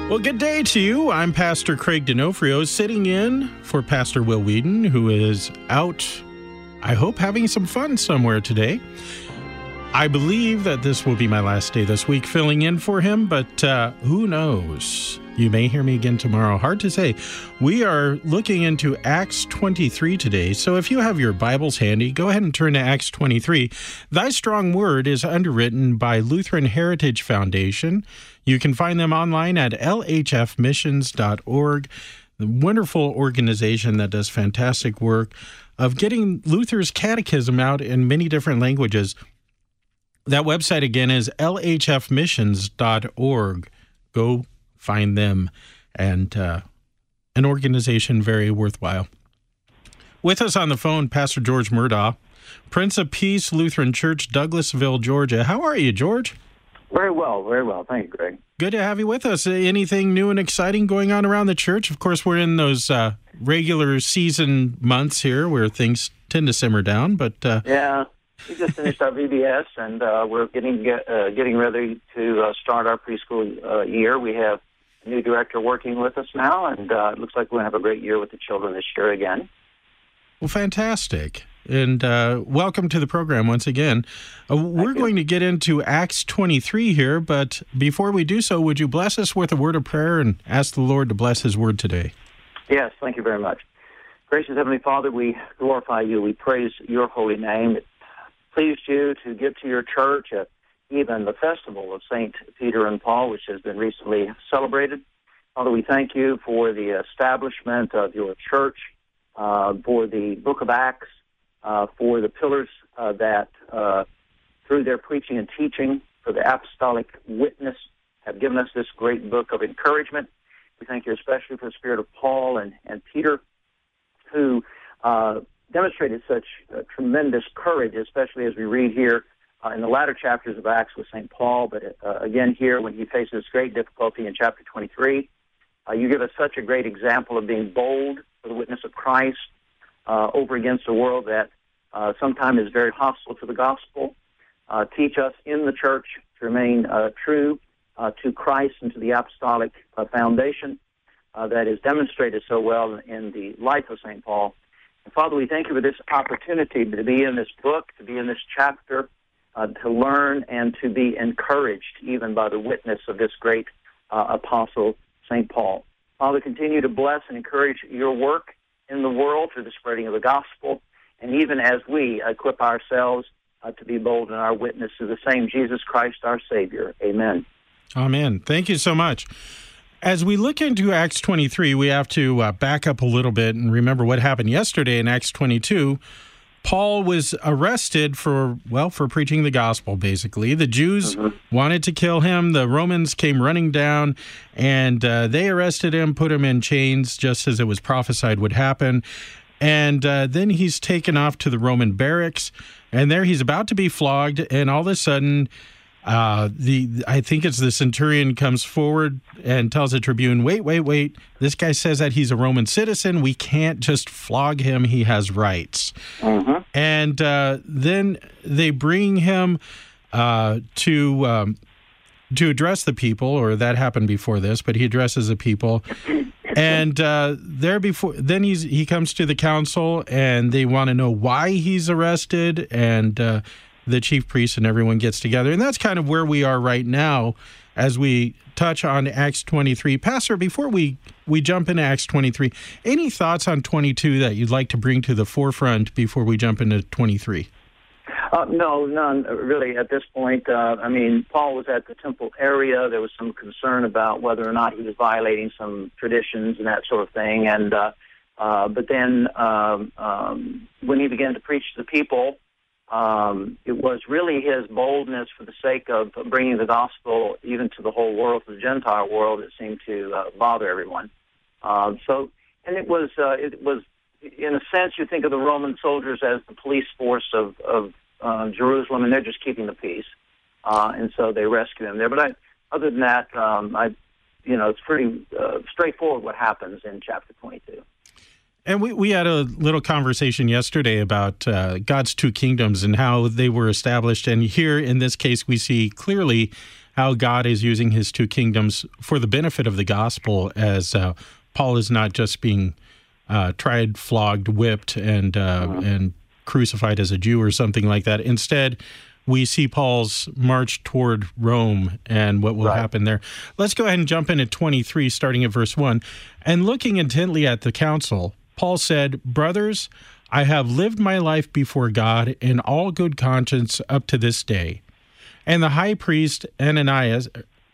Well, good day to you. I'm Pastor Craig D'Onofrio, sitting in for Pastor Will Whedon, who is out, I hope, having some fun somewhere today. I believe that this will be my last day this week filling in for him, but who knows? You may hear me again tomorrow. Hard to say. We are looking into Acts 23 today, so if you have your Bibles handy, go ahead and turn to Acts 23. Thy Strong Word is underwritten by Lutheran Heritage Foundation. You can find them online at lhfmissions.org, the wonderful organization that does fantastic work of getting Luther's catechism out in many different languages. That website, again, is lhfmissions.org. Go find them, and an organization very worthwhile. With us on the phone, Pastor George Murdaugh, Prince of Peace Lutheran Church, Douglasville, Georgia. How are you, George? Very well, very well. Thank you, Greg. Good to have you with us. Anything new and exciting going on around the church? Of course, we're in those regular season months here where things tend to simmer down, but... Yeah, we just finished our VBS, and we're getting ready to start our preschool year. We have a new director working with us now, and it looks like we're going to have a great year with the children this year again. Well, fantastic. And welcome to the program once again. We're going to get into Acts 23 here, but before we do so, would you bless us with a word of prayer and ask the Lord to bless his word today? Yes, thank you very much. Gracious Heavenly Father, we glorify you. We praise your holy name. It pleased you to give to your church even the festival of St. Peter and Paul, which has been recently celebrated. Father, we thank you for the establishment of your church, for the book of Acts, for the pillars that, through their preaching and teaching, for the apostolic witness, have given us this great book of encouragement. We thank you especially for the spirit of Paul and Peter, who demonstrated such tremendous courage, especially as we read here in the latter chapters of Acts with St. Paul, but again here when he faces great difficulty in chapter 23. You give us such a great example of being bold for the witness of Christ over against a world that sometimes is very hostile to the gospel. Teach us in the church to remain true to Christ and to the apostolic foundation that is demonstrated so well in the life of St. Paul. And Father, we thank you for this opportunity to be in this book, to be in this chapter, to learn and to be encouraged even by the witness of this great apostle, St. Paul. Father, continue to bless and encourage your work in the world through the spreading of the gospel, and even as we equip ourselves to be bold in our witness to the same Jesus Christ, our Savior. Amen. Amen. Thank you so much. As we look into Acts 23, we have to back up a little bit and remember what happened yesterday in Acts 22. Paul was arrested for preaching the gospel, basically. The Jews wanted to kill him. The Romans came running down, and they arrested him, put him in chains, just as it was prophesied would happen. And then he's taken off to the Roman barracks, and there he's about to be flogged, and all of a sudden, I think it's the centurion comes forward and tells the tribune, wait, this guy says that he's a Roman citizen. We can't just flog him. He has rights. And then they bring him to address the people, or that happened before this, but he addresses the people. And then he comes to the council, and they want to know why he's arrested, and the chief priest and everyone gets together. And that's kind of where we are right now as we touch on Acts 23. Pastor, before we jump into Acts 23, any thoughts on 22 that you'd like to bring to the forefront before we jump into 23? No, none really at this point. Paul was at the temple area. There was some concern about whether or not he was violating some traditions and that sort of thing. And but then when he began to preach to the people, it was really his boldness for the sake of bringing the gospel even to the whole world, to the Gentile world, that seemed to bother everyone. And it was in a sense, you think of the Roman soldiers as the police force of Jerusalem, and they're just keeping the peace, and so they rescue him there. But other than that, it's pretty straightforward what happens in chapter 22. And we had a little conversation yesterday about God's two kingdoms and how they were established. And here, in this case, we see clearly how God is using his two kingdoms for the benefit of the gospel, as Paul is not just being tried, flogged, whipped, and crucified as a Jew or something like that. Instead, we see Paul's march toward Rome and what will happen there. Let's go ahead and jump in at 23, starting at verse 1. And looking intently at the council, Paul said, "Brothers, I have lived my life before God in all good conscience up to this day." And the high priest Ananias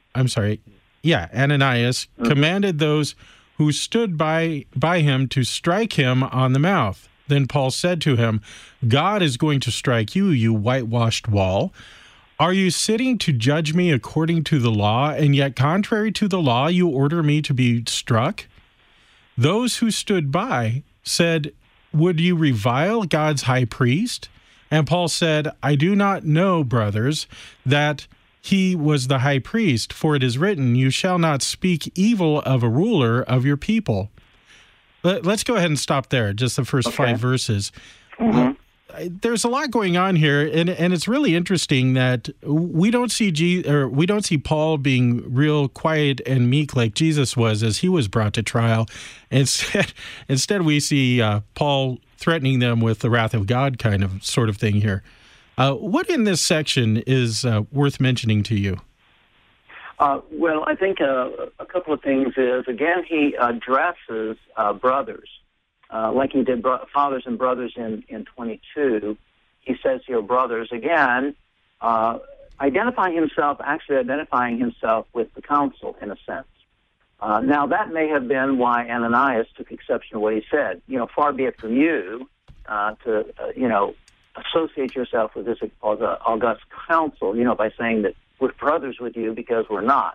commanded those who stood by him to strike him on the mouth. Then Paul said to him, "God is going to strike you, you whitewashed wall. Are you sitting to judge me according to the law, and yet contrary to the law you order me to be struck?" Those who stood by said, "Would you revile God's high priest?" And Paul said, "I do not know, brothers, that he was the high priest, for it is written, 'You shall not speak evil of a ruler of your people.'" Let's go ahead and stop there, just the first 5 verses. There's a lot going on here, and it's really interesting that we don't see Paul being real quiet and meek like Jesus was as he was brought to trial. Instead we see Paul threatening them with the wrath of God sort of thing here. What in this section is worth mentioning to you? Well, I think a couple of things is, again, he addresses brothers, like he did fathers and brothers in 22. He says here, brothers, again, identifying himself with the council, in a sense. Now, that may have been why Ananias took exception to what he said. Far be it from you to, associate yourself with this august council, by saying that we're brothers with you, because we're not.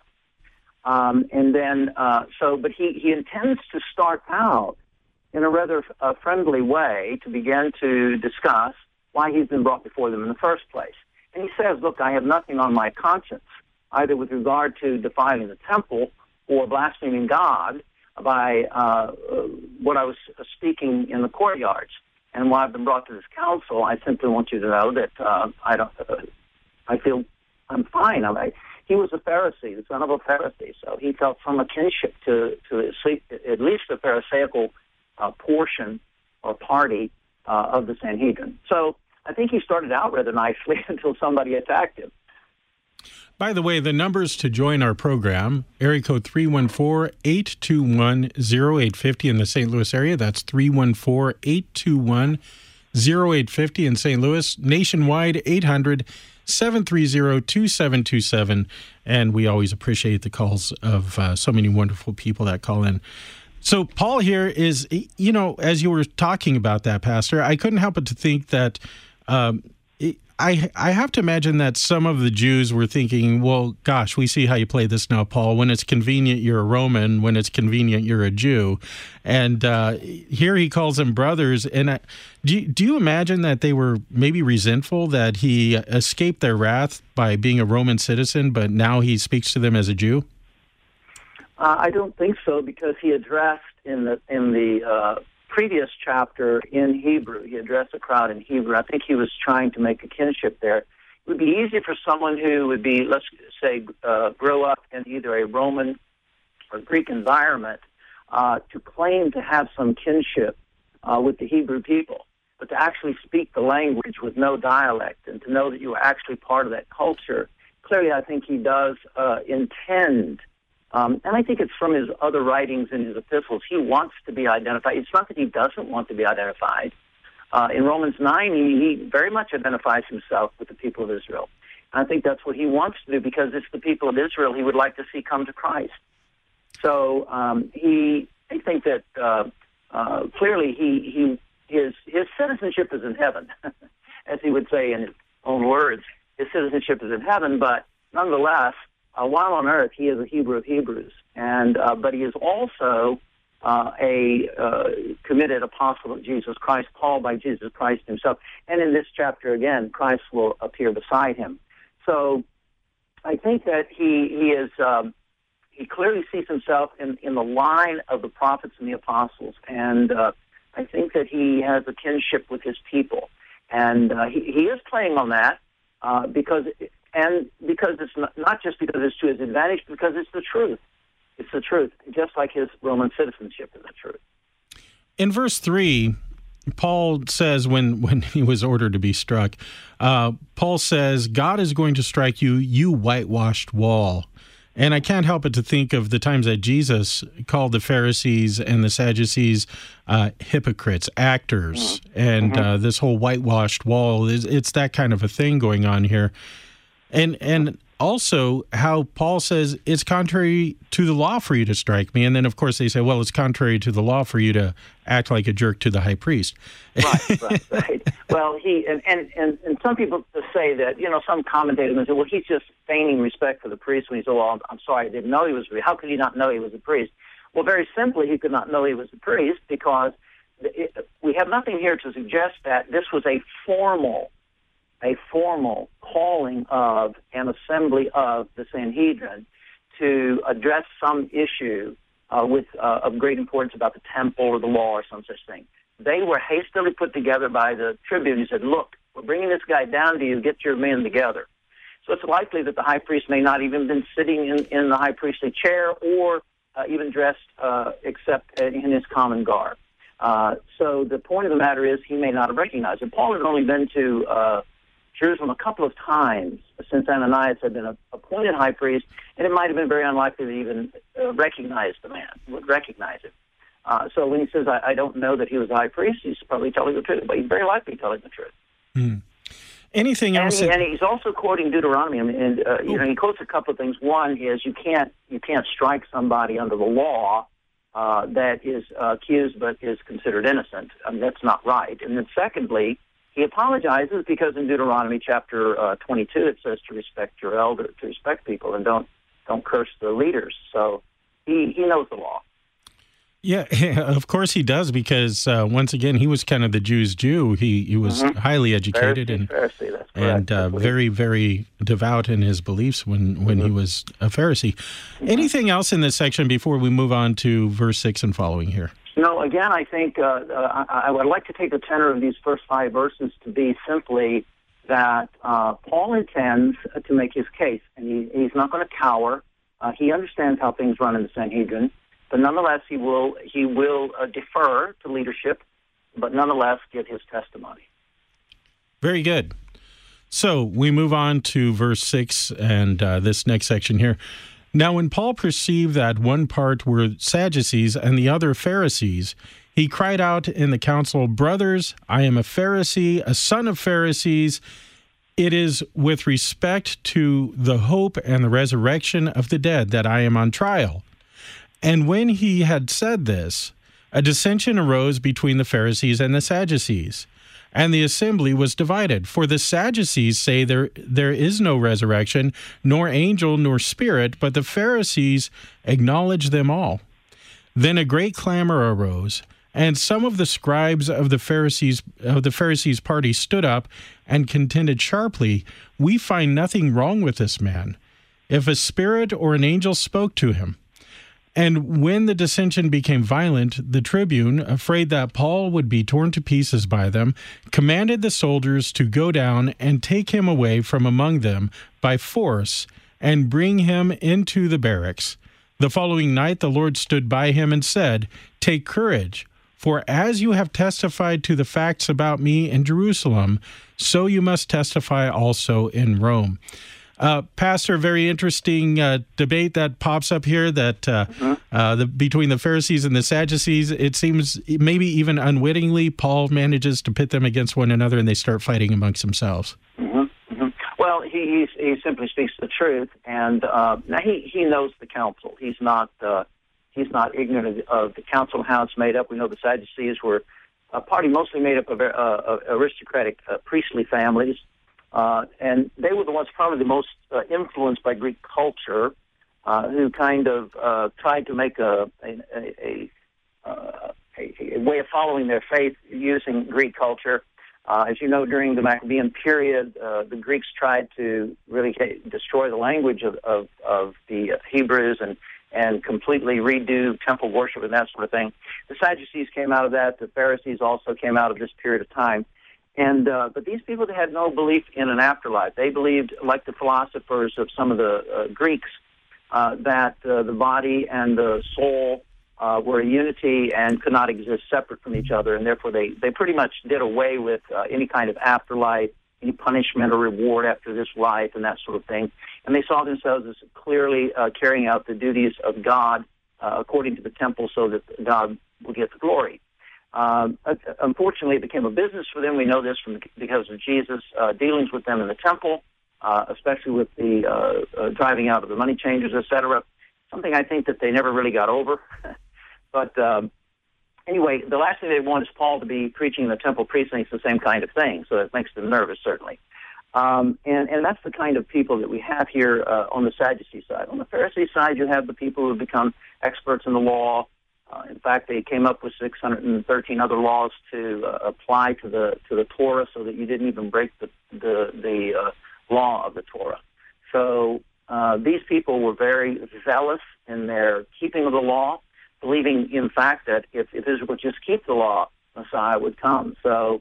But he intends to start out in a rather friendly way to begin to discuss why he's been brought before them in the first place. And he says, look, I have nothing on my conscience, either with regard to defiling the temple or blaspheming God by what I was speaking in the courtyards. And while I've been brought to this council, I simply want you to know that I feel I'm fine. He was a Pharisee, the son of a Pharisee, so he felt some kinship to at least the Pharisaical portion or party of the Sanhedrin. So I think he started out rather nicely until somebody attacked him. By the way, the numbers to join our program, area code 314-821-0850 in the St. Louis area. That's 314-821-0850 in St. Louis. Nationwide, 800-730-2727. And we always appreciate the calls of so many wonderful people that call in. So Paul here is, as you were talking about that, Pastor, I couldn't help but to think that I have to imagine that some of the Jews were thinking, well, gosh, we see how you play this now, Paul. When it's convenient, you're a Roman. When it's convenient, you're a Jew. And here he calls them brothers. And do you imagine that they were maybe resentful that he escaped their wrath by being a Roman citizen, but now he speaks to them as a Jew? I don't think so, because he addressed in the previous chapter in Hebrew. He addressed the crowd in Hebrew. I think he was trying to make a kinship there. It would be easy for someone who would be, let's say, grow up in either a Roman or Greek environment to claim to have some kinship with the Hebrew people, but to actually speak the language with no dialect and to know that you are actually part of that culture. Clearly, I think he does intend. And I think it's from his other writings in his epistles. He wants to be identified. It's not that he doesn't want to be identified. In Romans 9, he very much identifies himself with the people of Israel. And I think that's what he wants to do, because it's the people of Israel he would like to see come to Christ. So I think that clearly his citizenship is in heaven, as he would say in his own words. His citizenship is in heaven, but nonetheless, while on earth, he is a Hebrew of Hebrews, but he is also a committed apostle of Jesus Christ, called by Jesus Christ himself. And in this chapter, again, Christ will appear beside him. So I think that he clearly sees himself in the line of the prophets and the apostles. And I I think that he has a kinship with his people, and he is playing on that because it's not just because it's to his advantage, because it's the truth. It's the truth, just like his Roman citizenship is the truth. In verse 3, Paul says when he was ordered to be struck, Paul says, God is going to strike you, you whitewashed wall. And I can't help but to think of the times that Jesus called the Pharisees and the Sadducees hypocrites, actors, and this whole whitewashed wall, it's that kind of a thing going on here. And also how Paul says it's contrary to the law for you to strike me. And then, of course, they say, well, it's contrary to the law for you to act like a jerk to the high priest. Right. Well, and some people say that, some commentators say, well, he's just feigning respect for the priest when he said, well, I'm sorry, I didn't know he was a priest. How could he not know he was a priest? Well, very simply, he could not know he was a priest because we have nothing here to suggest that this was a formal calling of an assembly of the Sanhedrin to address some issue of great importance about the temple or the law or some such thing. They were hastily put together by the tribune. He said, look, we're bringing this guy down to you. Get your men together. So it's likely that the high priest may not even been sitting in the high priestly chair or even dressed except in his common garb. So the point of the matter is he may not have recognized it. Paul had only been to Jerusalem a couple of times since Ananias had been appointed high priest, and it might have been very unlikely to even recognize the man, would recognize him. So when he says, I don't know that he was a high priest, he's probably telling the truth, but he's very likely telling the truth. Anything else? And he's also quoting Deuteronomy, and he quotes a couple of things. One is you can't strike somebody under the law that is accused but is considered innocent. I mean, that's not right. And then secondly, he apologizes because in Deuteronomy chapter 22 it says to respect your elder, to respect people, and don't curse the leaders. So he knows the law. Yeah, of course he does, because once again he was kind of the Jews' Jew. He was highly educated Pharisee, and very, very devout in his beliefs when he was a Pharisee. Anything else in this section before we move on to verse 6 and following here? No, again, I think I would like to take the tenor of these first 5 verses to be simply that Paul intends to make his case, and he's not going to cower. He understands how things run in the Sanhedrin, but nonetheless, he will defer to leadership, but nonetheless give his testimony. Very good. So we move on to verse 6 and this next section here. Now, when Paul perceived that one part were Sadducees and the other Pharisees, he cried out in the council, "Brothers, I am a Pharisee, a son of Pharisees. It is with respect to the hope and the resurrection of the dead that I am on trial." And when he had said this, a dissension arose between the Pharisees and the Sadducees, and the assembly was divided. For the Sadducees say there is no resurrection, nor angel, nor spirit, but the Pharisees acknowledge them all. Then a great clamor arose, and some of the scribes of the Pharisees' party stood up and contended sharply, "We find nothing wrong with this man, if a spirit or an angel spoke to him." And when the dissension became violent, the tribune, afraid that Paul would be torn to pieces by them, commanded the soldiers to go down and take him away from among them by force and bring him into the barracks. The following night the Lord stood by him and said, "Take courage, for as you have testified to the facts about me in Jerusalem, so you must testify also in Rome." Pastor, very interesting debate that pops up here that between the Pharisees and the Sadducees. It seems maybe even unwittingly Paul manages to pit them against one another and they start fighting amongst themselves. Well, he simply speaks the truth, and now he knows the council. He's not ignorant of the council, how it's made up. We know the Sadducees were a party mostly made up of aristocratic priestly families. And they were the ones probably the most influenced by Greek culture, who kind of tried to make a way of following their faith using Greek culture. As you know, during the Maccabean period, the Greeks tried to really destroy the language of the Hebrews, and completely redo temple worship and that sort of thing. The Sadducees came out of that. The Pharisees also came out of this period of time. And but these people, they had no belief in an afterlife. They believed, like the philosophers of some of the Greeks, that the body and the soul were a unity and could not exist separate from each other, and therefore they pretty much did away with any kind of afterlife, any punishment or reward after this life, and that sort of thing. And they saw themselves as clearly carrying out the duties of God according to the temple so that God will get the glory. Unfortunately, it became a business for them. We know this because of Jesus' dealings with them in the temple, especially with the driving out of the money changers, etc. Something I think that they never really got over. But anyway, the last thing they want is Paul to be preaching in the temple precincts the same kind of thing, so it makes them nervous, certainly. And that's the kind of people that we have here on the Sadducee side. On the Pharisee side, you have the people who have become experts in the law. In fact, they came up with 613 other laws to apply to the Torah, so that you didn't even break the law of the Torah. So these people were very zealous in their keeping of the law, believing, in fact, that if Israel would just keep the law, Messiah would come. So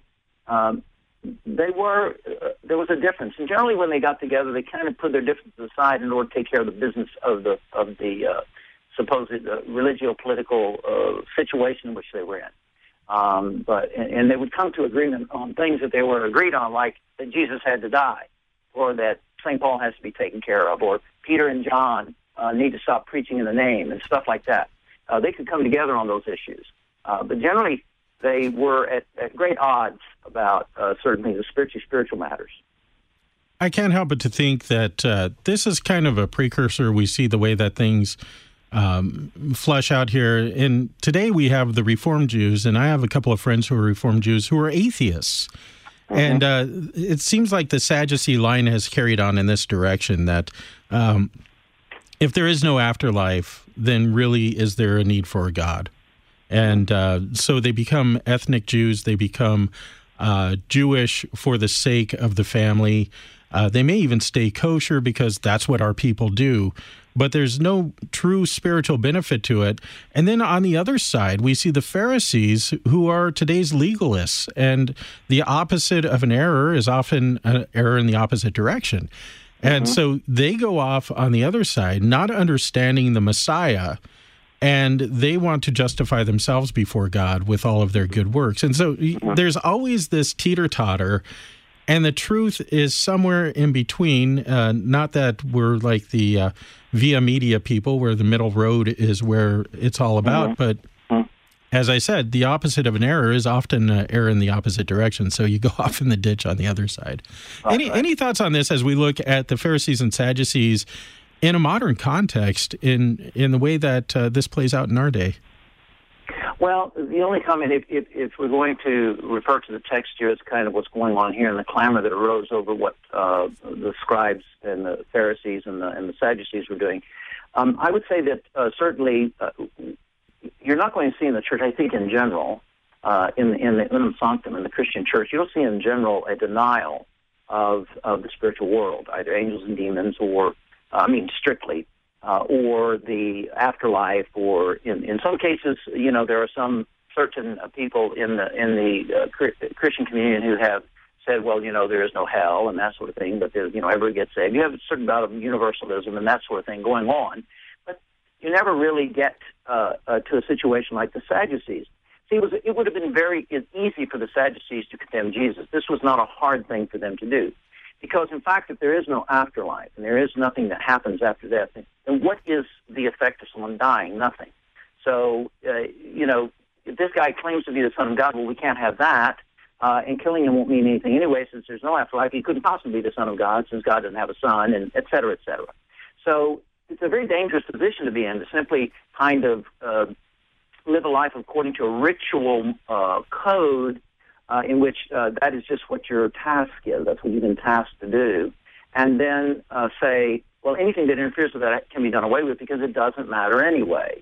there was a difference. And generally, when they got together, they kind of put their differences aside in order to take care of the business of the supposed religio-political situation in which they were in. But they would come to agreement on things that they were agreed on, like that Jesus had to die, or that St. Paul has to be taken care of, or Peter and John need to stop preaching in the name, and stuff like that. They could come together on those issues. But generally, they were at great odds about certain things, especially spiritual matters. I can't help but to think that this is kind of a precursor. We see the way that things flesh out here. And today we have the Reformed Jews, and I have a couple of friends who are Reformed Jews who are atheists. Mm-hmm. And it seems like the Sadducee line has carried on in this direction, that if there is no afterlife, then really is there a need for a God? And so they become ethnic Jews. They become Jewish for the sake of the family. They may even stay kosher because that's what our people do. But there's no true spiritual benefit to it. And then on the other side, we see the Pharisees, who are today's legalists. And the opposite of an error is often an error in the opposite direction. And so they go off on the other side, not understanding the Messiah, and they want to justify themselves before God with all of their good works. And so there's always this teeter-totter, and the truth is somewhere in between. Not that we're like the Via Media people, where the middle road is where it's all about, but as I said, the opposite of an error is often an error in the opposite direction. So you go off in the ditch on the other side. Any thoughts on this as we look at the Pharisees and Sadducees in a modern context, in the way that this plays out in our day? Well, the only comment, if we're going to refer to the text here, is kind of what's going on here in the clamor that arose over what the scribes and the Pharisees and the Sadducees were doing. I would say that certainly you're not going to see in the church, I think in general, in the Unum Sanctum, in the Christian church, you don't see in general a denial of the spiritual world, either angels and demons, or strictly, or the afterlife, or in some cases, there are some certain people in the Christian community who have said, well, there is no hell and that sort of thing, but everybody gets saved. You have a certain amount of universalism and that sort of thing going on, but you never really get to a situation like the Sadducees. See, it would have been very easy for the Sadducees to condemn Jesus. This was not a hard thing for them to do. Because, in fact, if there is no afterlife and there is nothing that happens after death, then what is the effect of someone dying? Nothing. So, if this guy claims to be the Son of God, well, we can't have that, and killing him won't mean anything anyway, since there's no afterlife. He couldn't possibly be the Son of God, since God doesn't have a son, and et cetera, et cetera. So it's a very dangerous position to be in, to simply kind of live a life according to a ritual code, in which that is just what your task is. That's what you've been tasked to do. And then say, well, anything that interferes with that can be done away with because it doesn't matter anyway.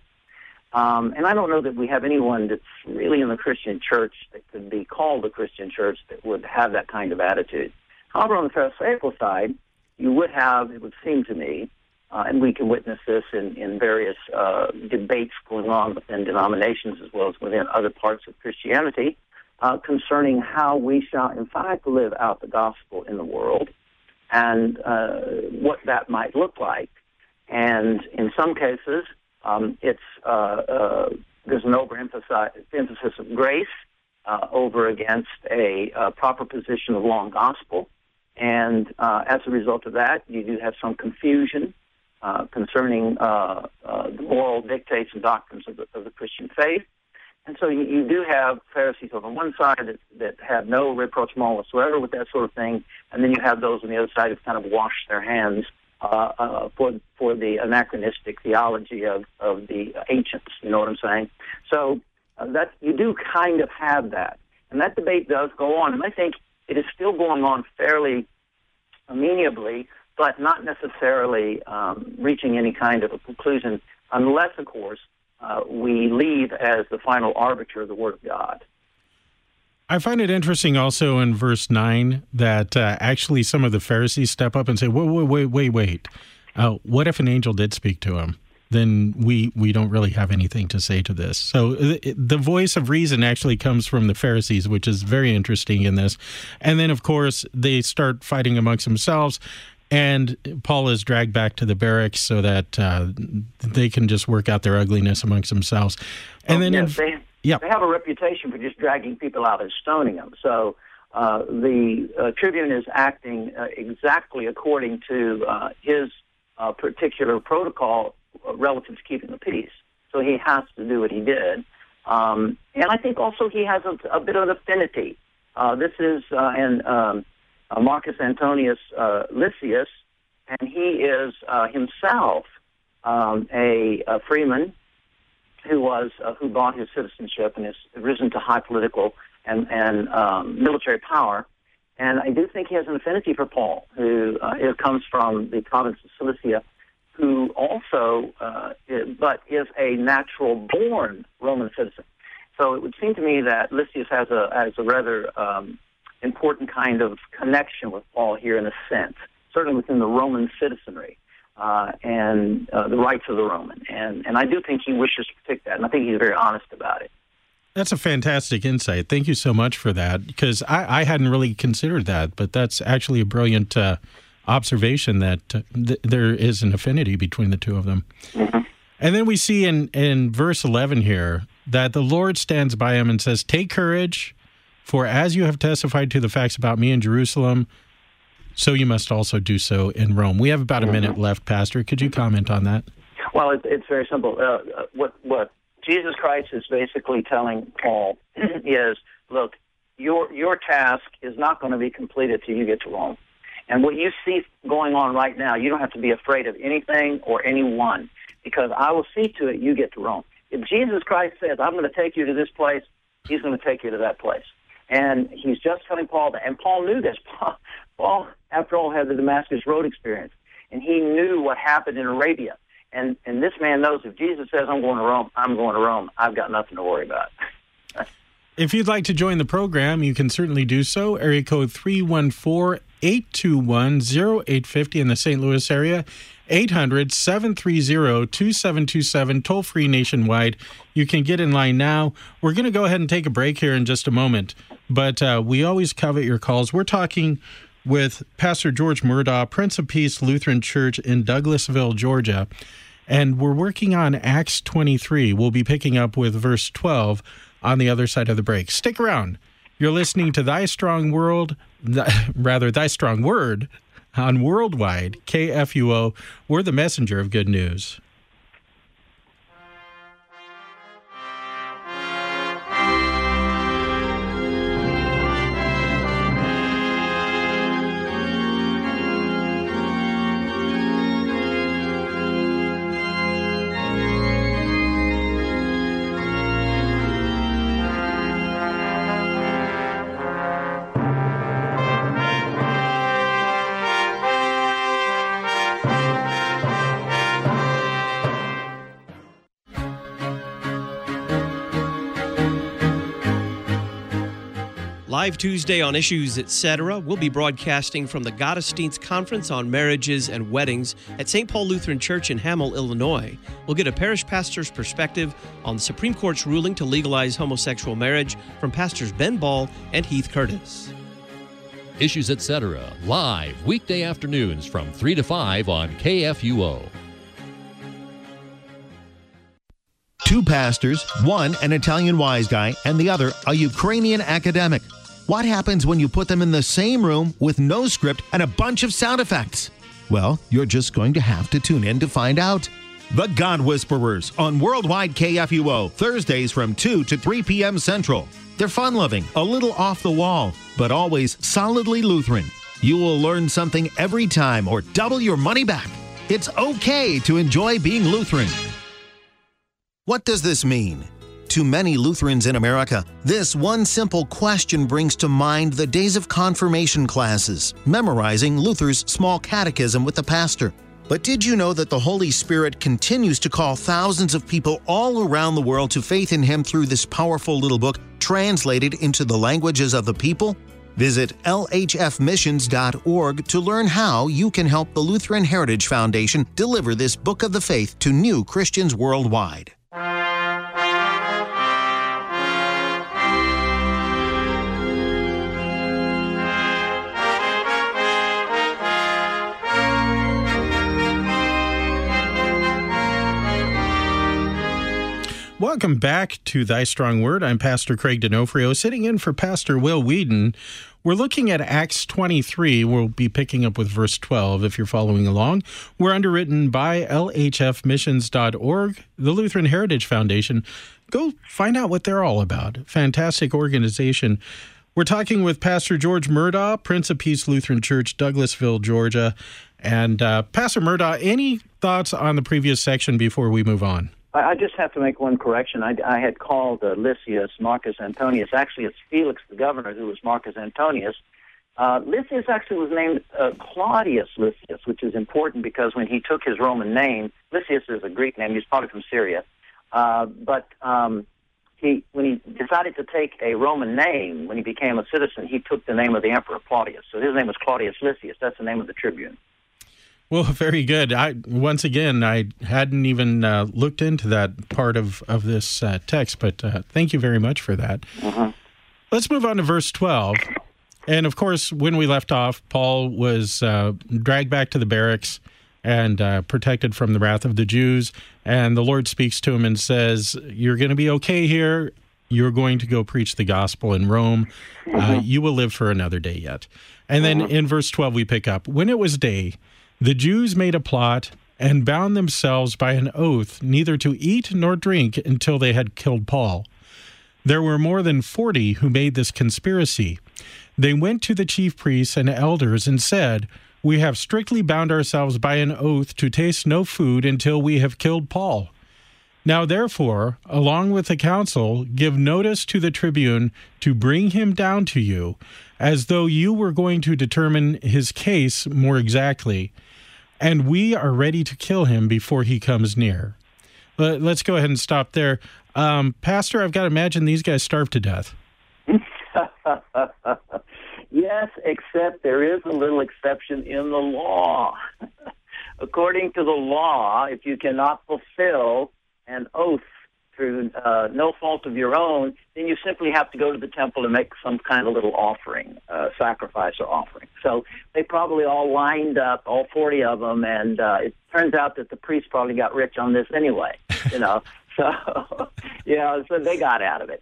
And I don't know that we have anyone that's really in the Christian church that could be called a Christian church that would have that kind of attitude. However, on the Pharisaical side, you would have, it would seem to me, and we can witness this in various debates going on within denominations as well as within other parts of Christianity, concerning how we shall, in fact, live out the gospel in the world and what that might look like. And in some cases, there's an overemphasis of grace over against a proper position of law and gospel. And as a result of that, you do have some confusion concerning the moral dictates and doctrines of the Christian faith. And so you do have Pharisees on one side that have no rapprochement whatsoever with that sort of thing, and then you have those on the other side who kind of wash their hands for the anachronistic theology of the ancients. You know what I'm saying? So that you do kind of have that, and that debate does go on, and I think it is still going on fairly amenably, but not necessarily reaching any kind of a conclusion, unless, of course, we leave as the final arbiter of the Word of God. I find it interesting also in verse 9 that actually some of the Pharisees step up and say, wait. What if an angel did speak to him? Then we don't really have anything to say to this. So the voice of reason actually comes from the Pharisees, which is very interesting in this. And then, of course, they start fighting amongst themselves, and Paul is dragged back to the barracks so that they can just work out their ugliness amongst themselves. And then they have a reputation for just dragging people out and stoning them. So the tribune is acting exactly according to his particular protocol relative to keeping the peace. So he has to do what he did. And I think also he has a bit of an affinity. This is Marcus Antonius Lysias, and he is himself a freeman who bought his citizenship and has risen to high political and military power. And I do think he has an affinity for Paul, who comes from the province of Cilicia, who also, but is a natural-born Roman citizen. So it would seem to me that Lysias has a rather important kind of connection with Paul here in a sense, certainly within the Roman citizenry and the rights of the Roman. And I do think he wishes to protect that, and I think he's very honest about it. That's a fantastic insight. Thank you so much for that, because I hadn't really considered that, but that's actually a brilliant observation that there is an affinity between the two of them. Mm-hmm. And then we see in verse 11 here that the Lord stands by him and says, "Take courage, for as you have testified to the facts about me in Jerusalem, so you must also do so in Rome." We have about a minute left, Pastor. Could you comment on that? Well, it's very simple. What Jesus Christ is basically telling Paul is, look, your task is not going to be completed till you get to Rome. And what you see going on right now, you don't have to be afraid of anything or anyone, because I will see to it you get to Rome. If Jesus Christ says, I'm going to take you to this place, he's going to take you to that place. And he's just telling Paul that. And Paul knew this. Paul, after all, had the Damascus Road experience, and he knew what happened in Arabia. And this man knows if Jesus says, I'm going to Rome, I'm going to Rome. I've got nothing to worry about. If you'd like to join the program, you can certainly do so. Area code 314-821-0850 in the St. Louis area. 800-730-2727, toll-free nationwide. You can get in line now. We're going to go ahead and take a break here in just a moment, but we always covet your calls. We're talking with Pastor George Murdaugh, Prince of Peace Lutheran Church in Douglasville, Georgia, and we're working on Acts 23. We'll be picking up with verse 12 on the other side of the break. Stick around. You're listening to Thy Strong Word on Worldwide KFUO. We're the messenger of good news. Live Tuesday on Issues, Etc. We'll be broadcasting from the Gottesdienst Conference on Marriages and Weddings at St. Paul Lutheran Church in Hamel, Illinois. We'll get a parish pastor's perspective on the Supreme Court's ruling to legalize homosexual marriage from Pastors Ben Ball and Heath Curtis. Issues, Etc. live weekday afternoons from 3 to 5 on KFUO. Two pastors, one an Italian wise guy and the other a Ukrainian academic. What happens when you put them in the same room with no script and a bunch of sound effects? Well, you're just going to have to tune in to find out. The God Whisperers on Worldwide KFUO, Thursdays from 2 to 3 p.m. Central. They're fun-loving, a little off the wall, but always solidly Lutheran. You will learn something every time or double your money back. It's okay to enjoy being Lutheran. What does this mean? To many Lutherans in America, this one simple question brings to mind the days of confirmation classes, memorizing Luther's small catechism with the pastor. But did you know that the Holy Spirit continues to call thousands of people all around the world to faith in Him through this powerful little book translated into the languages of the people? Visit lhfmissions.org to learn how you can help the Lutheran Heritage Foundation deliver this book of the faith to new Christians worldwide. Welcome back to Thy Strong Word. I'm Pastor Craig D'Onofrio, sitting in for Pastor Will Whedon. We're looking at Acts 23. We'll be picking up with verse 12 if you're following along. We're underwritten by lhfmissions.org, the Lutheran Heritage Foundation. Go find out what they're all about. Fantastic organization. We're talking with Pastor George Murdaugh, Prince of Peace Lutheran Church, Douglasville, Georgia. And Pastor Murdaugh, any thoughts on the previous section before we move on? I just have to make one correction. I had called Lysias Marcus Antonius. Actually, it's Felix the governor who was Marcus Antonius. Lysias actually was named Claudius Lysias, which is important because when he took his Roman name, Lysias is a Greek name. He's probably from Syria. But when he decided to take a Roman name, when he became a citizen, he took the name of the Emperor Claudius. So his name was Claudius Lysias. That's the name of the tribune. Well, very good. I hadn't even looked into that part of this text, but thank you very much for that. Uh-huh. Let's move on to verse 12. And, of course, when we left off, Paul was dragged back to the barracks and protected from the wrath of the Jews. And the Lord speaks to him and says, you're going to be okay here. You're going to go preach the gospel in Rome. You will live for another day yet. And then in verse 12, we pick up, when it was day, the Jews made a plot and bound themselves by an oath neither to eat nor drink until they had killed Paul. There were more than 40 who made this conspiracy. They went to the chief priests and elders and said, we have strictly bound ourselves by an oath to taste no food until we have killed Paul. Now, therefore, along with the council, give notice to the tribune to bring him down to you, as though you were going to determine his case more exactly, and we are ready to kill him before he comes near. Let's go ahead and stop there. Pastor, I've got to imagine these guys starved to death. Yes, except there is a little exception in the law. According to the law, if you cannot fulfill an oath through no fault of your own, then you simply have to go to the temple and make some kind of little offering, sacrifice or offering. So they probably all lined up, all 40 of them, and it turns out that the priests probably got rich on this anyway, you know. So, so they got out of it.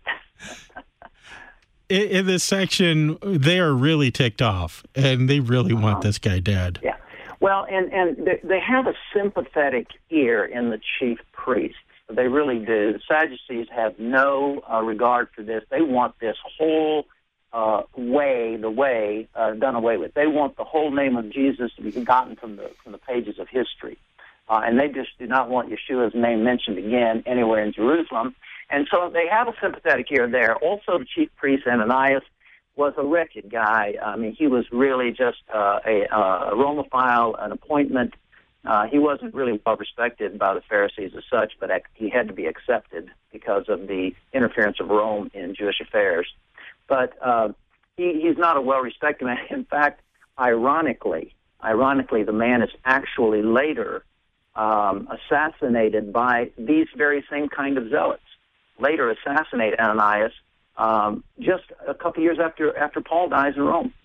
In this section, they are really ticked off, and they really want this guy dead. Yeah. Well, and they have a sympathetic ear in the chief priests. They really do. The Sadducees have no regard for this. They want this whole way done away with. They want the whole name of Jesus to be forgotten from the pages of history. And they just do not want Yeshua's name mentioned again anywhere in Jerusalem. And so they have a sympathetic ear there. Also, the chief priest, Ananias, was a wretched guy. I mean, he was really just a Romophile, an appointment. He wasn't really well respected by the Pharisees as such, but he had to be accepted because of the interference of Rome in Jewish affairs. But he's not a well-respected man. In fact, ironically, the man is actually later assassinated by these very same kind of zealots. Later assassinate Ananias just a couple years after Paul dies in Rome.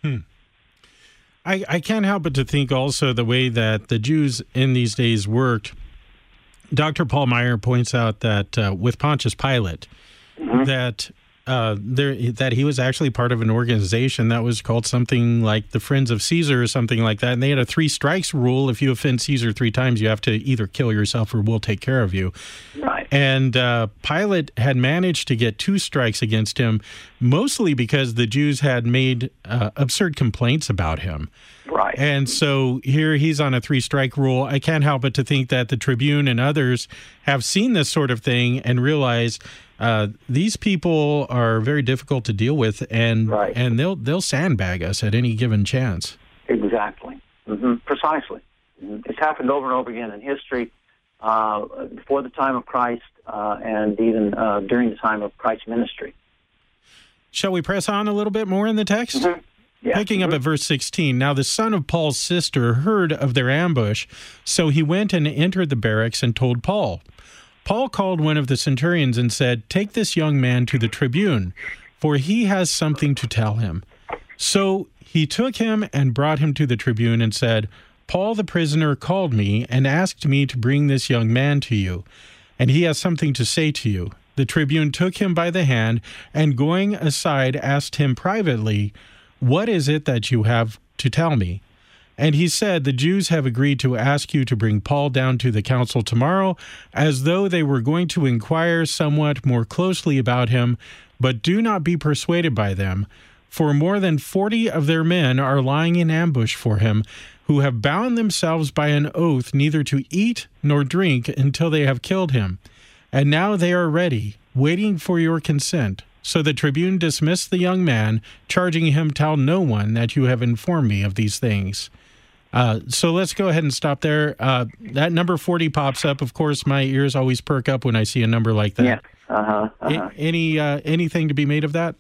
I can't help but to think also the way that the Jews in these days worked. Dr. Paul Meyer points out that with Pontius Pilate, that he was actually part of an organization that was called something like the Friends of Caesar or something like that. And they had a 3 strikes rule. If you offend Caesar 3 times, you have to either kill yourself or we'll take care of you. Right. And Pilate had managed to get 2 strikes against him, mostly because the Jews had made absurd complaints about him. Right. And so here he's on a 3-strike rule. I can't help but to think that the Tribune and others have seen this sort of thing and realize these people are very difficult to deal with, and they'll sandbag us at any given chance. Exactly. Precisely. It's happened over and over again in history, before the time of Christ, and even during the time of Christ's ministry. Shall we press on a little bit more in the text? Yeah. Picking up at verse 16, now the son of Paul's sister heard of their ambush, so he went and entered the barracks and told Paul. Paul called one of the centurions and said, take this young man to the tribune, for he has something to tell him. So he took him and brought him to the tribune and said, Paul the prisoner called me and asked me to bring this young man to you, and he has something to say to you. The tribune took him by the hand and going aside asked him privately, what is it that you have to tell me? And he said, the Jews have agreed to ask you to bring Paul down to the council tomorrow, as though they were going to inquire somewhat more closely about him, but do not be persuaded by them, for more than 40 of their men are lying in ambush for him, who have bound themselves by an oath neither to eat nor drink until they have killed him. And now they are ready, waiting for your consent. So the tribune dismissed the young man, charging him, tell no one that you have informed me of these things. So let's go ahead and stop there. That number 40 pops up. Of course, my ears always perk up when I see a number like that. Yeah. Anything to be made of that?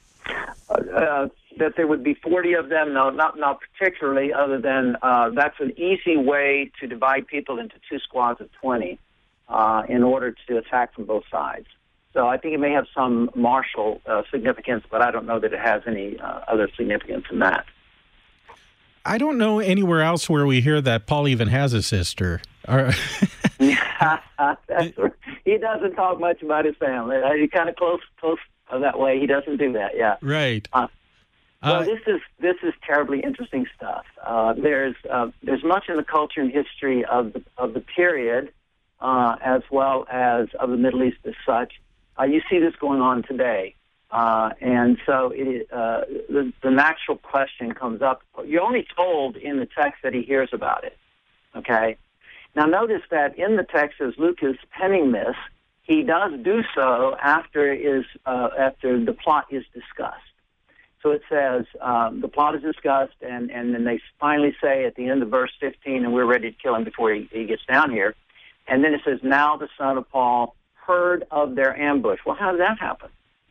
That there would be 40 of them? No, not particularly, other than that's an easy way to divide people into 2 squads of 20 in order to attack from both sides. So I think it may have some martial significance, but I don't know that it has any other significance in that. I don't know anywhere else where we hear that Paul even has a sister. He doesn't talk much about his family. He's kind of close that way. He doesn't do that. Yeah. Right. Well, this is terribly interesting stuff. There's much in the culture and history of the period, as well as of the Middle East as such. You see this going on today. And so the natural question comes up. You're only told in the text that he hears about it. Okay? Now notice that in the text, as Luke is penning this, he does do so after the plot is discussed. So it says the plot is discussed, and then they finally say at the end of verse 15, and we're ready to kill him before he gets down here. And then it says, now the son of Paul heard of their ambush. Well, how did that happen?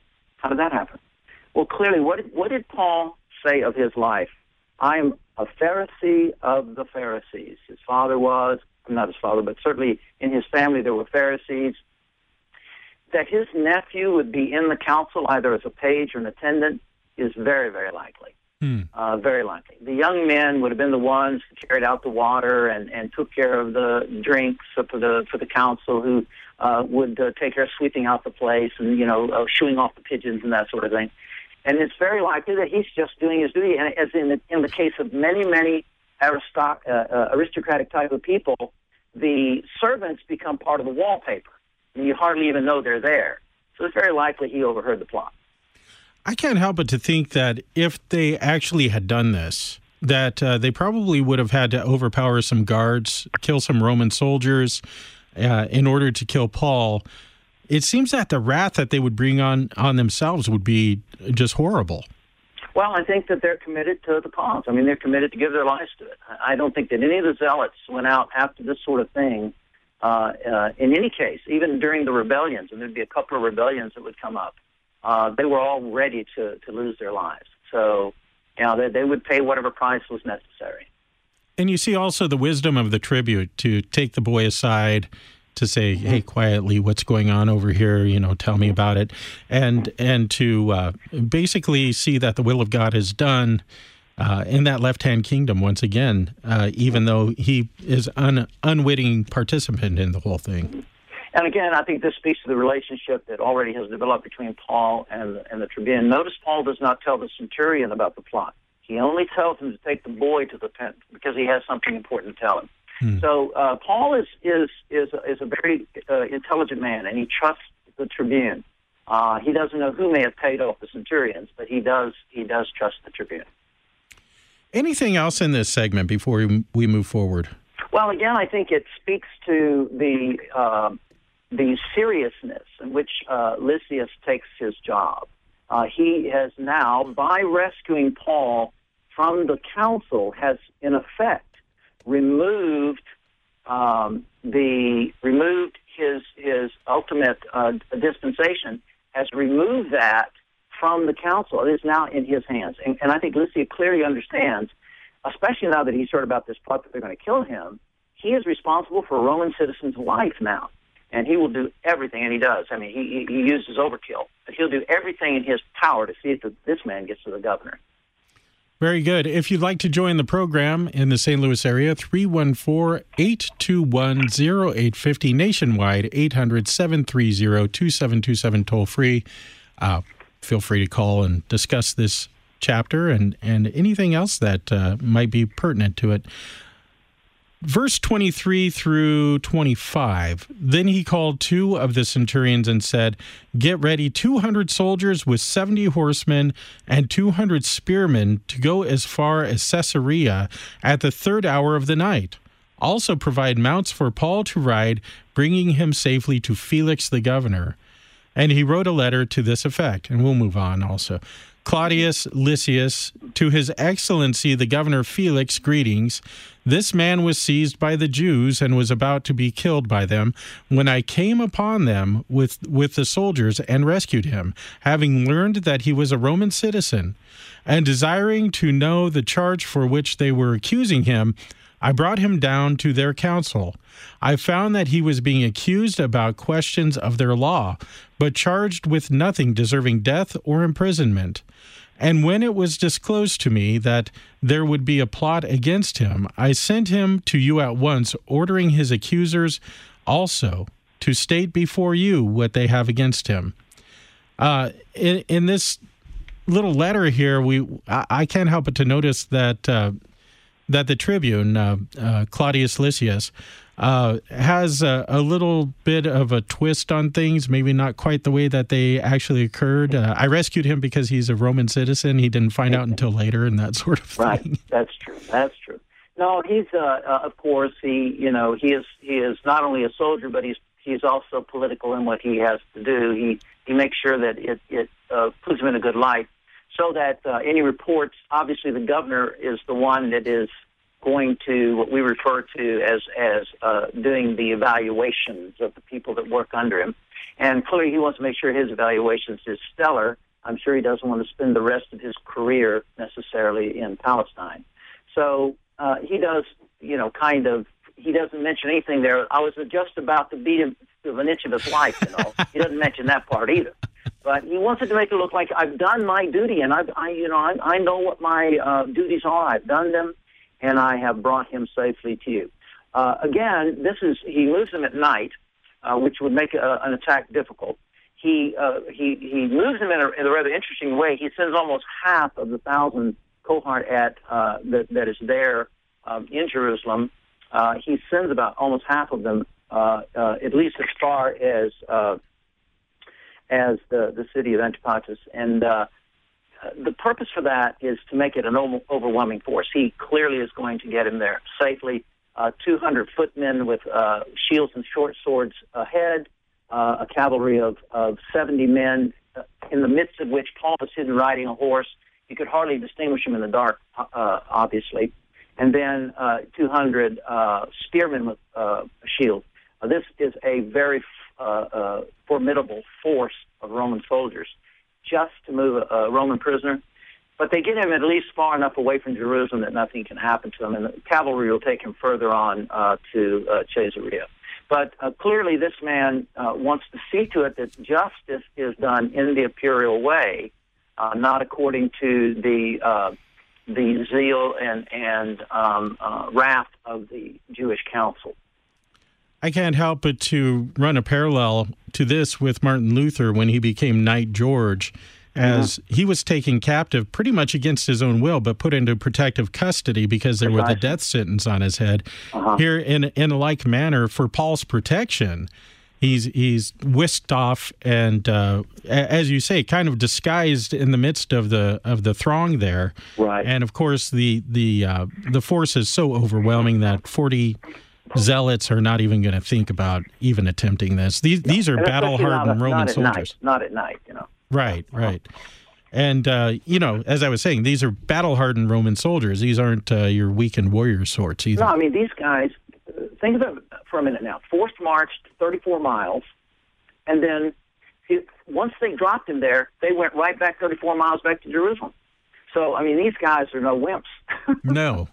Well, clearly, what did Paul say of his life? I am a Pharisee of the Pharisees. His father was, not his father, but certainly in his family there were Pharisees. That his nephew would be in the council either as a page or an attendant is very, very likely. Very likely. The young men would have been the ones who carried out the water and took care of the drinks for the council, who would take care of sweeping out the place and shooing off the pigeons and that sort of thing. And it's very likely that he's just doing his duty. And as in the case of many aristocratic type of people, the servants become part of the wallpaper, and you hardly even know they're there. So it's very likely he overheard the plot. I can't help but to think that if they actually had done this, that they probably would have had to overpower some guards, kill some Roman soldiers in order to kill Paul. It seems that the wrath that they would bring on themselves would be just horrible. Well, I think that they're committed to the cause. I mean, they're committed to give their lives to it. I don't think that any of the zealots went out after this sort of thing. In any case, even during the rebellions, and there'd be a couple of rebellions that would come up, they were all ready to lose their lives. So, they would pay whatever price was necessary. And you see also the wisdom of the tribute to take the boy aside, to say, hey, quietly, what's going on over here? Tell me about it. And to basically see that the will of God is done in that left-hand kingdom once again, even though he is an unwitting participant in the whole thing. And again, I think this speaks to the relationship that already has developed between Paul and the tribune. Notice Paul does not tell the centurion about the plot. He only tells him to take the boy to the tent because he has something important to tell him. So Paul is a very intelligent man, and he trusts the tribune. He doesn't know who may have paid off the centurions, but he does trust the tribune. Anything else in this segment before we move forward? Well, again, I think it speaks to the seriousness in which Lysias takes his job. He has now, by rescuing Paul from the council, has in effect removed his ultimate dispensation, has removed that from the council. It is now in his hands. And I think Lysias clearly understands, especially now that he's heard about this plot that they're going to kill him, he is responsible for a Roman citizen's life now. And he will do everything, and he does. I mean, he uses overkill, but he'll do everything in his power to see if this man gets to the governor. Very good. If you'd like to join the program in the St. Louis area, 314-821-0850, nationwide, 800-730-2727, toll free. Feel free to call and discuss this chapter and anything else that might be pertinent to it. Verse 23 through 25, then he called 2 of the centurions and said, get ready 200 soldiers with 70 horsemen and 200 spearmen to go as far as Caesarea at the 3rd hour of the night. Also provide mounts for Paul to ride, bringing him safely to Felix the governor. And he wrote a letter to this effect, and we'll move on also. Claudius Lysias, to his excellency the governor Felix, greetings. This man was seized by the Jews and was about to be killed by them when I came upon them with the soldiers and rescued him, having learned that he was a Roman citizen. And desiring to know the charge for which they were accusing him, I brought him down to their council. I found that he was being accused about questions of their law, but charged with nothing deserving death or imprisonment. And when it was disclosed to me that there would be a plot against him, I sent him to you at once, ordering his accusers also to state before you what they have against him. In this little letter here, I can't help but to notice that the Tribune, Claudius Lysias, has a little bit of a twist on things, maybe not quite the way that they actually occurred. I rescued him because he's a Roman citizen. He didn't find out until later and that sort of thing. Right, that's true. No, he's, of course, he is not only a soldier, but he's also political in what he has to do. He makes sure that it puts him in a good light, so that any reports, obviously the governor is the one that is going to what we refer to as doing the evaluations of the people that work under him. And clearly he wants to make sure his evaluations is stellar. I'm sure he doesn't want to spend the rest of his career necessarily in Palestine. So he does, he doesn't mention anything there. I was just about to beat him to an inch of his life, He doesn't mention that part either. But he wants it to make it look like I've done my duty, and I know what my duties are. I've done them, and I have brought him safely to you. Again, he moves him at night, which would make an attack difficult. He moves him in a rather interesting way. He sends almost half of the 1,000 cohort that is there in Jerusalem. He sends about almost half of them, at least as far as the city of Antipater. And the purpose for that is to make it an overwhelming force. He clearly is going to get him there safely. 200 footmen with shields and short swords ahead, a cavalry of 70 men, in the midst of which Paul is hidden riding a horse. You could hardly distinguish him in the dark, obviously. And then 200 spearmen with shields. This is a very formidable force of Roman soldiers just to move a Roman prisoner. But they get him at least far enough away from Jerusalem that nothing can happen to him, and the cavalry will take him further on to Caesarea. But clearly this man wants to see to it that justice is done in the imperial way, not according to the zeal and wrath of the Jewish council. I can't help but to run a parallel to this with Martin Luther when he became Knight George, as he was taken captive pretty much against his own will, but put into protective custody because there was a death sentence on his head. Here, in a like manner, for Paul's protection, he's whisked off and, as you say, kind of disguised in the midst of the throng there. Right. And of course, the force is so overwhelming that 40 zealots are not even going to think about even attempting this. These are battle-hardened Roman soldiers. Not at night, you know. Right. And, as I was saying, these are battle-hardened Roman soldiers. These aren't your weakened warrior sorts either. No, I mean, these guys, think of it for a minute now, forced marched 34 miles, and then once they dropped him there, they went right back 34 miles back to Jerusalem. So, I mean, these guys are no wimps. No.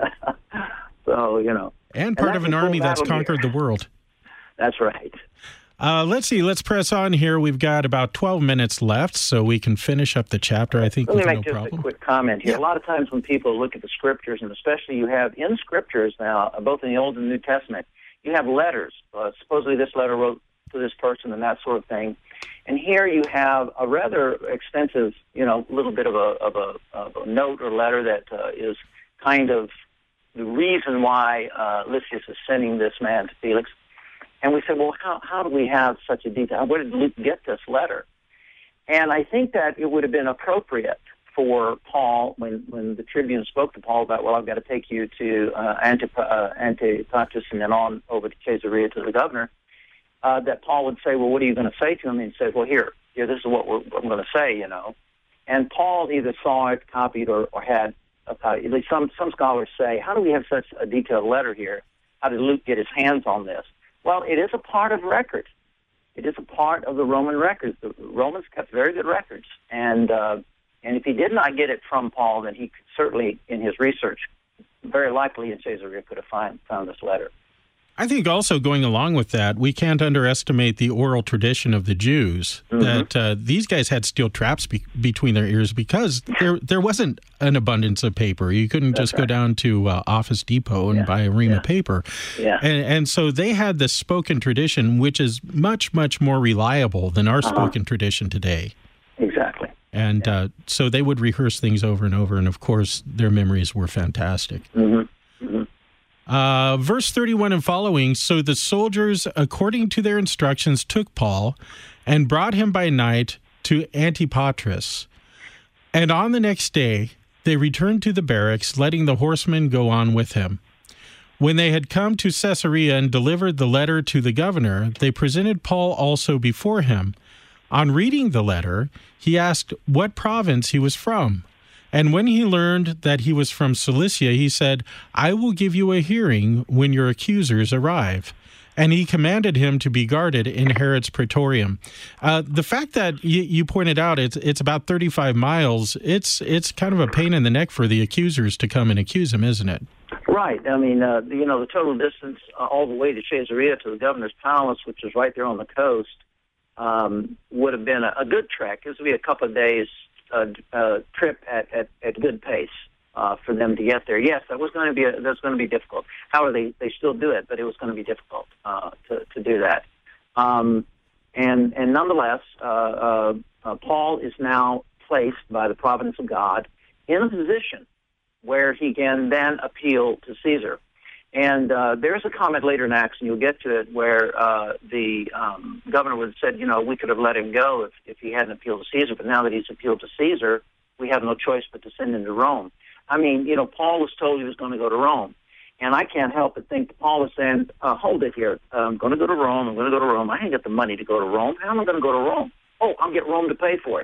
So, you know. And part of an army that's conquered the world. That's right. Let's see. Let's press on here. We've got about 12 minutes left, so we can finish up the chapter, I think, with no problem. Let me make just a quick comment here. Yeah. A lot of times when people look at the Scriptures, and especially you have in Scriptures now, both in the Old and New Testament, you have letters. Supposedly this letter wrote to this person and that sort of thing. And here you have a rather extensive, little bit of a note or letter that is kind of the reason why Lysias is sending this man to Felix. And we said, well, how do we have such a detail? Where did Luke get this letter? And I think that it would have been appropriate for Paul, when the tribune spoke to Paul about, well, I've got to take you to Antipatris and then on over to Caesarea to the governor, that Paul would say, well, what are you going to say to him? And he said, well, here, this is what I'm going to say, And Paul either saw it, copied, or had a copy. At least some scholars say, how do we have such a detailed letter here? How did Luke get his hands on this? Well, it is a part of record. It is a part of the Roman records. The Romans kept very good records. And if he did not get it from Paul, then he could certainly, in his research, very likely in Caesarea could have found this letter. I think also going along with that, we can't underestimate the oral tradition of the Jews, that these guys had steel traps between their ears because there wasn't an abundance of paper. You couldn't just go down to Office Depot and buy a ream of paper. Yeah. And so they had this spoken tradition, which is much, much more reliable than our spoken tradition today. Exactly. And so they would rehearse things over and over, and of course, their memories were fantastic. Verse 31 and following, so the soldiers, according to their instructions, took Paul and brought him by night to Antipatris. And on the next day, they returned to the barracks, letting the horsemen go on with him. When they had come to Caesarea and delivered the letter to the governor, they presented Paul also before him. On reading the letter, he asked what province he was from. And when he learned that he was from Cilicia, he said, I will give you a hearing when your accusers arrive. And he commanded him to be guarded in Herod's praetorium. The fact that you pointed out it's about 35 miles, it's kind of a pain in the neck for the accusers to come and accuse him, isn't it? Right. I mean, the total distance all the way to Caesarea to the governor's palace, which is right there on the coast, would have been a good trek. This would be a couple of days trip at good pace for them to get there. Yes, that's going to be difficult. However, they still do it, but it was going to be difficult to do that. And nonetheless, Paul is now placed by the providence of God in a position where he can then appeal to Caesar. And there's a comment later in Acts, and you'll get to it, where the governor would have said, we could have let him go if he hadn't appealed to Caesar, but now that he's appealed to Caesar, we have no choice but to send him to Rome. I mean, Paul was told he was going to go to Rome, and I can't help but think that Paul was saying, hold it here, I'm going to go to Rome, I ain't got the money to go to Rome, how am I going to go to Rome? Oh, I'll get Rome to pay for it.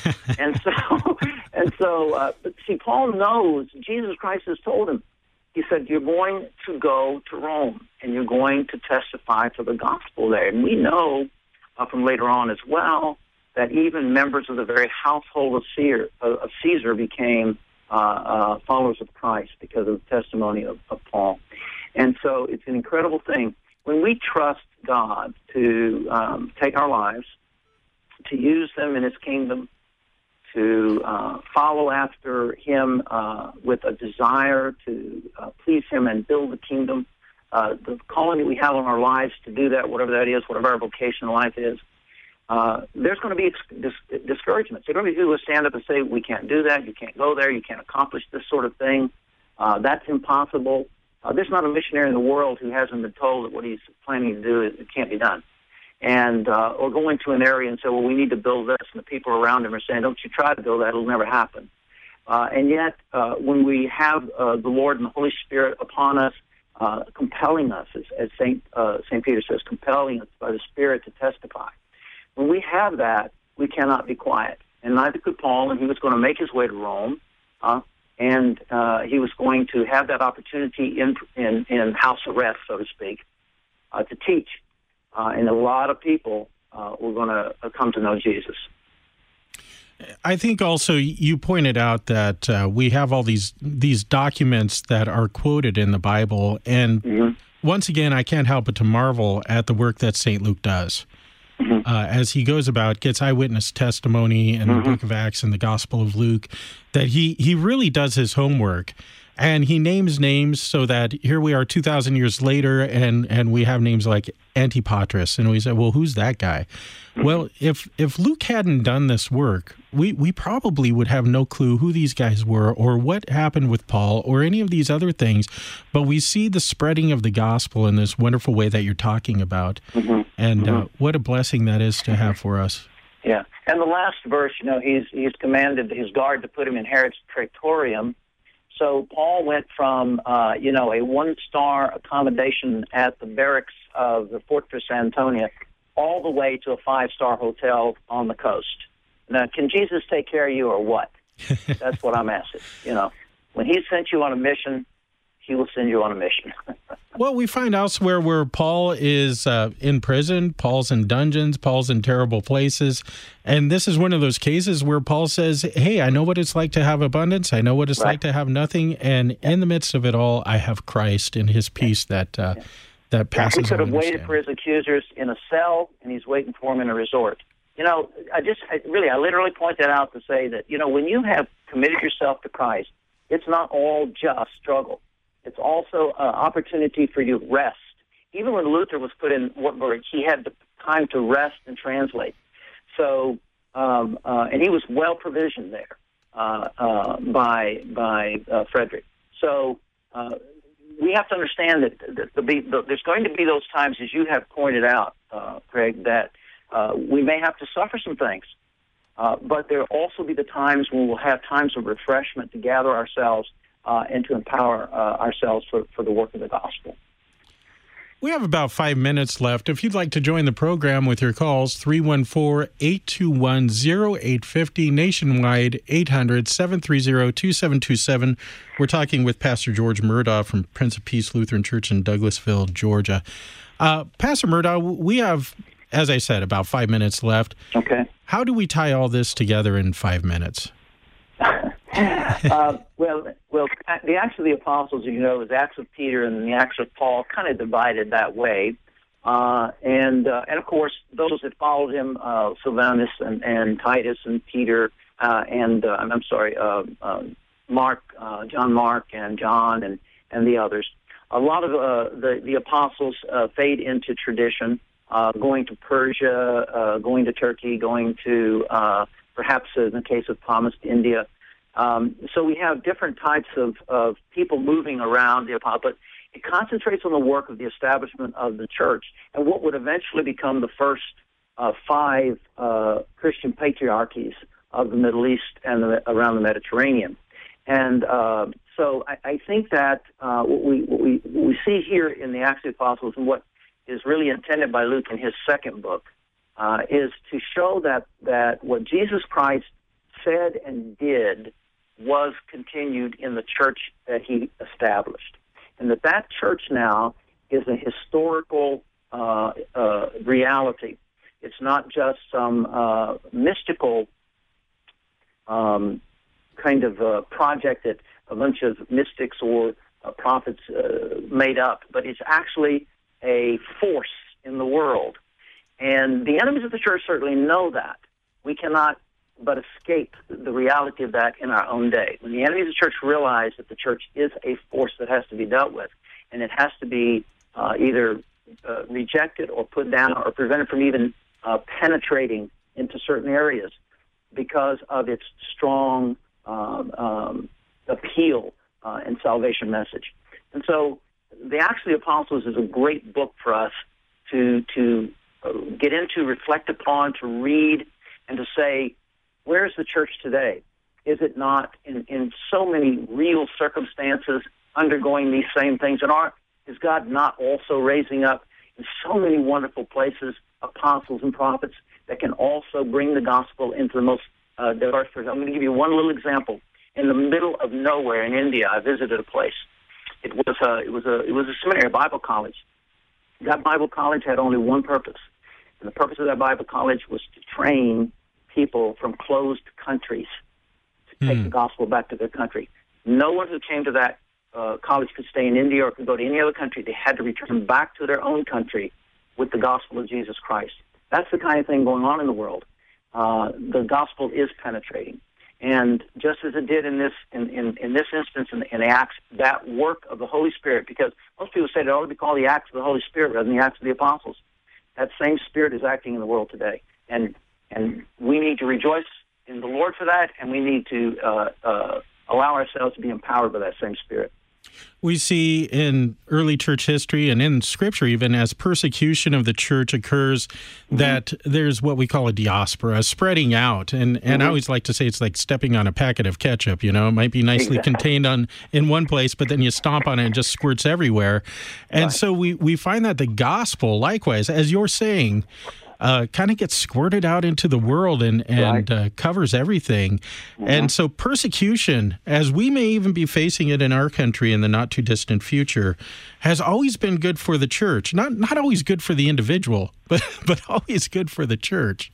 But see, Paul knows, Jesus Christ has told him, he said, you're going to go to Rome, and you're going to testify to the gospel there. And we know from later on as well that even members of the very household of Caesar became followers of Christ because of the testimony of Paul. And so it's an incredible thing. When we trust God to take our lives, to use them in His kingdom, to follow after Him with a desire to please Him and build the kingdom, the calling that we have on our lives to do that, whatever that is, whatever our vocation in life is, there's going to be discouragements. There are going to be people who stand up and say, we can't do that, you can't go there, you can't accomplish this sort of thing, that's impossible. There's not a missionary in the world who hasn't been told that what he's planning to do it can't be done. And or go into an area and say, well, we need to build this, and the people around him are saying, don't you try to build that, it'll never happen. And yet, when we have the Lord and the Holy Spirit upon us, compelling us, as St. Peter says, compelling us by the Spirit to testify, when we have that, we cannot be quiet. And neither could Paul, and he was going to make his way to Rome, and he was going to have that opportunity in house arrest, so to speak, to teach. And a lot of people were going to come to know Jesus. I think also you pointed out that we have all these documents that are quoted in the Bible, and once again, I can't help but to marvel at the work that St. Luke does. As he goes about, gets eyewitness testimony in the book of Acts and the Gospel of Luke, that he really does his homework. And he names names so that here we are 2,000 years later, and we have names like Antipatris, and we say, well, who's that guy? Well, if Luke hadn't done this work, we probably would have no clue who these guys were or what happened with Paul or any of these other things. But we see the spreading of the gospel in this wonderful way that you're talking about. And what a blessing that is to have for us. Yeah. And the last verse, he's commanded his guard to put him in Herod's praetorium. So Paul went from, a one-star accommodation at the barracks of the Fortress Antonia all the way to a five-star hotel on the coast. Now, can Jesus take care of you or what? That's what I'm asking. When He sent you on a mission, He will send you on a mission. Well, we find elsewhere where Paul is in prison, Paul's in dungeons, Paul's in terrible places. And this is one of those cases where Paul says, hey, I know what it's like to have abundance. I know what it's like to have nothing. And in the midst of it all, I have Christ and His peace that passes. He could have waited for his accusers in a cell, and he's waiting for them in a resort. I literally point that out to say that, when you have committed yourself to Christ, it's not all just struggle. It's also an opportunity for you to rest. Even when Luther was put in Wartburg, he had the time to rest and translate. So, and he was well provisioned there by Frederick. So we have to understand that there's going to be those times, as you have pointed out, Craig, that we may have to suffer some things. But there will also be the times when we'll have times of refreshment to gather ourselves and to empower ourselves for the work of the gospel. We have about 5 minutes left. If you'd like to join the program with your calls, 314-821-0850, nationwide 800-730-2727. We're talking with Pastor George Murdaugh from Prince of Peace Lutheran Church in Douglasville, Georgia. Pastor Murdaugh, we have, as I said, about 5 minutes left. Okay. How do we tie all this together in 5 minutes? Well, the Acts of the Apostles, the Acts of Peter and the Acts of Paul, kind of divided that way, and of course those that followed him, Silvanus and Titus and Peter, Mark, John Mark and John and the others. A lot of the apostles fade into tradition, going to Persia, going to Turkey, going to perhaps in the case of Thomas, to India. So we have different types of people moving around the apostle, but it concentrates on the work of the establishment of the church and what would eventually become the first 5 Christian patriarchies of the Middle East and around the Mediterranean. And so I think that what we see here in the Acts of the Apostles and what is really intended by Luke in his second book is to show that what Jesus Christ said and did was continued in the church that he established. And that church now is a historical reality. It's not just some mystical kind of project that a bunch of mystics or prophets made up, but it's actually a force in the world. And the enemies of the church certainly know that. We cannot but escape the reality of that in our own day. When the enemies of the church realize that the church is a force that has to be dealt with, and it has to be either rejected or put down or prevented from even penetrating into certain areas because of its strong appeal and salvation message. And so the Acts of the Apostles is a great book for us to get into, reflect upon, to read, and to say, where's the church today? Is it not in so many real circumstances undergoing these same things? And is God not also raising up in so many wonderful places apostles and prophets that can also bring the gospel into the most diverse places? I'm going to give you one little example. In the middle of nowhere in India, I visited a place. It was a seminary, a Bible college. That Bible college had only one purpose, and the purpose of that Bible college was to train people from closed countries to take the gospel back to their country. No one who came to that college could stay in India or could go to any other country. They had to return back to their own country with the gospel of Jesus Christ. That's the kind of thing going on in the world. The gospel is penetrating. And just as it did in this instance in Acts, that work of the Holy Spirit, because most people say it ought to be called the Acts of the Holy Spirit rather than the Acts of the Apostles. That same Spirit is acting in the world today. And we need to rejoice in the Lord for that, and we need to allow ourselves to be empowered by that same Spirit. We see in early church history and in Scripture even, as persecution of the church occurs, that there's what we call a diaspora, a spreading out. And I always like to say it's like stepping on a packet of ketchup, It might be nicely contained in one place, but then you stomp on it and it just squirts everywhere. And so we find that the gospel, likewise, as you're saying, kind of gets squirted out into the world and covers everything. And so persecution, as we may even be facing it in our country in the not-too-distant future, has always been good for the church. Not always good for the individual, but always good for the church.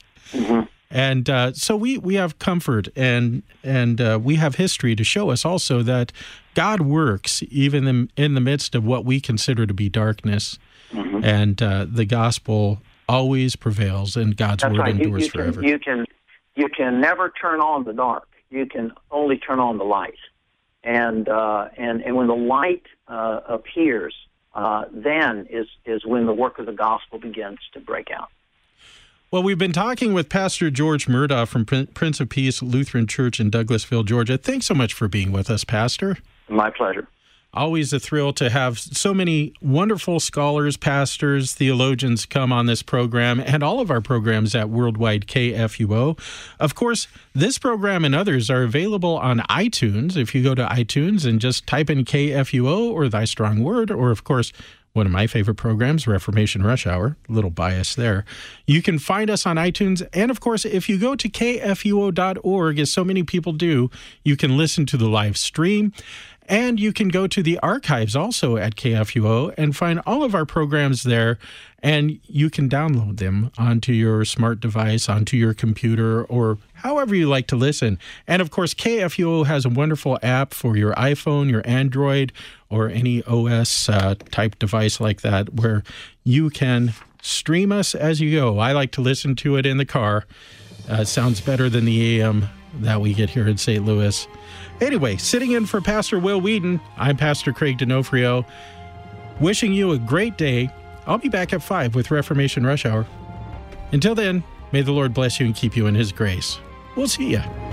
And so we have comfort and we have history to show us also that God works even in the midst of what we consider to be darkness. And the gospel always prevails, and God's word endures forever. You can never turn on the dark. You can only turn on the light. And when the light appears, then is when the work of the gospel begins to break out. Well, we've been talking with Pastor George Murdaugh from Prince of Peace Lutheran Church in Douglasville, Georgia. Thanks so much for being with us, Pastor. My pleasure. Always a thrill to have so many wonderful scholars, pastors, theologians come on this program and all of our programs at Worldwide KFUO. Of course, this program and others are available on iTunes. If you go to iTunes and just type in KFUO or Thy Strong Word, or of course, one of my favorite programs, Reformation Rush Hour, a little bias there. You can find us on iTunes. And of course, if you go to kfuo.org, as so many people do, you can listen to the live stream. And you can go to the archives also at KFUO and find all of our programs there, and you can download them onto your smart device, onto your computer, or however you like to listen. And of course, KFUO has a wonderful app for your iPhone, your Android, or any OS type device like that, where you can stream us as you go. I like to listen to it in the car. It sounds better than the AM that we get here in St. Louis. Anyway, sitting in for Pastor Will Wheaton, I'm Pastor Craig D'Onofrio, wishing you a great day. I'll be back at 5 with Reformation Rush Hour. Until then, may the Lord bless you and keep you in His grace. We'll see you.